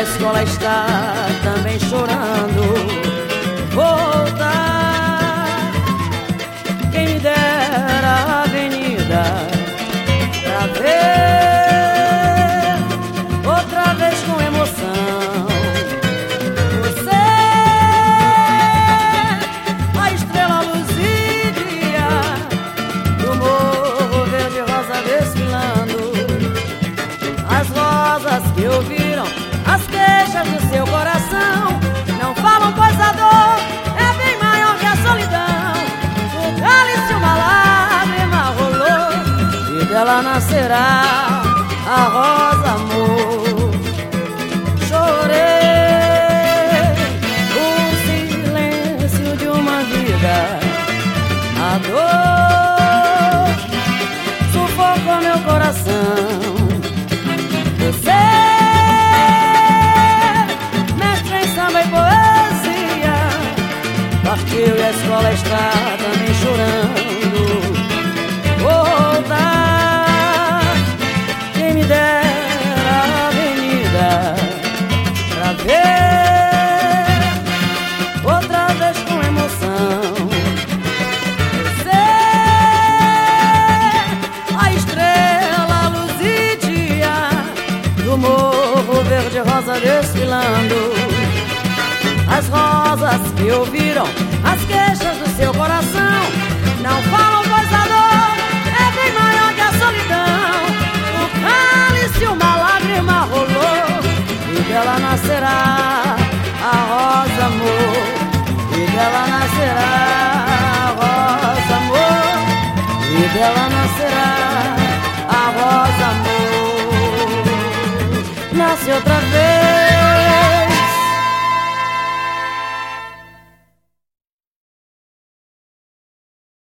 escola está também chorando. Voltar, quem me dera a avenida pra ver outra vez com emoção você, a estrela luzida do morro verde rosa desfilando, as rosas que ouviram as queixas do seu coração não falam, pois a dor é bem maior que a solidão. No cálice uma lágrima rolou e dela nascerá a rosa, amor. Chorei o silêncio de uma vida, a dor sufocou meu coração. Você, mestre em samba e poesia, partiu e a escola está também chorando. Voltar, quem me dera a avenida pra ver outra vez com emoção você, a estrela luzidia do morro verde rosa desfilando, as rosas que ouviram as queixas do seu coração não falam, pois a dor é bem maior que a solidão. No cálice uma lágrima rolou e dela nascerá